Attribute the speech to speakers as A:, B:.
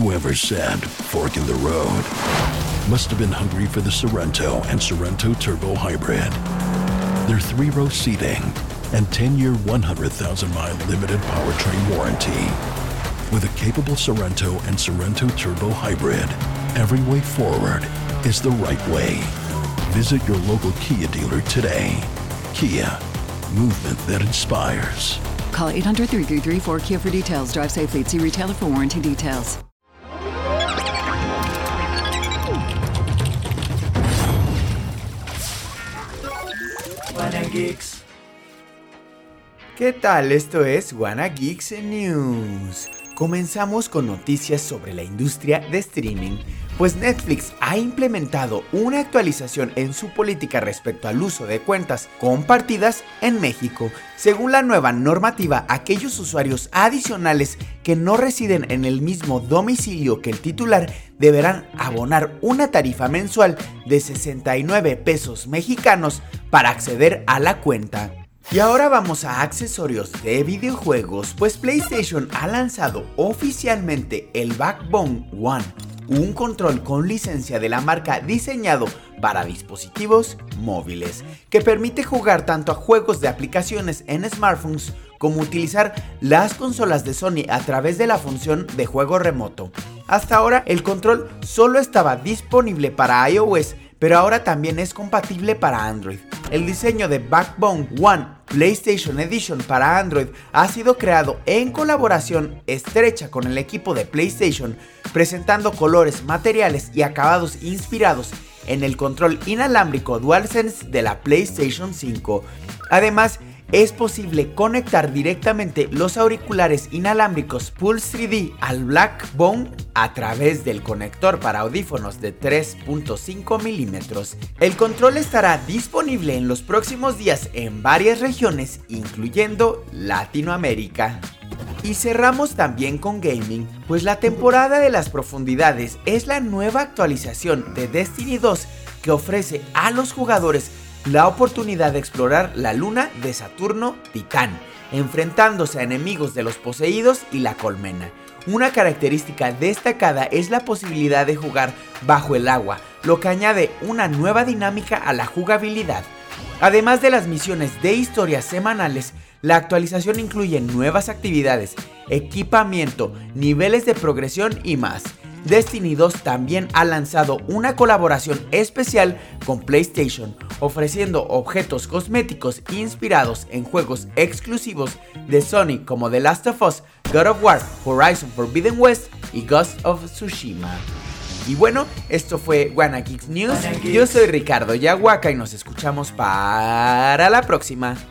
A: Whoever said fork in the road must have been hungry for the Sorento and Sorento Turbo Hybrid. Their 3-row seating and 10-year, 100,000-mile limited powertrain warranty. With a capable Sorento and Sorento Turbo Hybrid, every way forward is the right way. Visit your local Kia dealer today. Kia, movement that inspires.
B: Call 800-333-4KIA for details. Drive safely. See retailer for warranty details.
C: WannaGeeks. ¿Qué tal? Esto es WannaGeeks News. Comenzamos con noticias sobre la industria de streaming, pues Netflix ha implementado una actualización en su política respecto al uso de cuentas compartidas en México. Según la nueva normativa, aquellos usuarios adicionales que no residen en el mismo domicilio que el titular deberán abonar una tarifa mensual de 69 pesos mexicanos para acceder a la cuenta. Y ahora vamos a accesorios de videojuegos, pues PlayStation ha lanzado oficialmente el Backbone One, un control con licencia de la marca diseñado para dispositivos móviles, que permite jugar tanto a juegos de aplicaciones en smartphones como utilizar las consolas de Sony a través de la función de juego remoto. Hasta ahora el control solo estaba disponible para iOS, pero ahora también es compatible para Android. El diseño de Backbone One PlayStation Edition para Android ha sido creado en colaboración estrecha con el equipo de PlayStation, presentando colores, materiales y acabados inspirados en el control inalámbrico DualSense de la PlayStation 5. Además, es posible conectar directamente los auriculares inalámbricos Pulse 3D al Backbone a través del conector para audífonos de 3.5 milímetros. El control estará disponible en los próximos días en varias regiones, incluyendo Latinoamérica. Y cerramos también con gaming, pues la temporada de las profundidades es la nueva actualización de Destiny 2 que ofrece a los jugadores la oportunidad de explorar la luna de Saturno Titán, enfrentándose a enemigos de los poseídos y la colmena. Una característica destacada es la posibilidad de jugar bajo el agua, lo que añade una nueva dinámica a la jugabilidad. Además de las misiones de historias semanales, la actualización incluye nuevas actividades, equipamiento, niveles de progresión y más. Destiny 2 también ha lanzado una colaboración especial con PlayStation, ofreciendo objetos cosméticos inspirados en juegos exclusivos de Sony como The Last of Us, God of War, Horizon Forbidden West y Ghost of Tsushima. Y bueno, esto fue WannaGeeks News. Yo soy Ricardo Yahuaca y nos escuchamos para la próxima.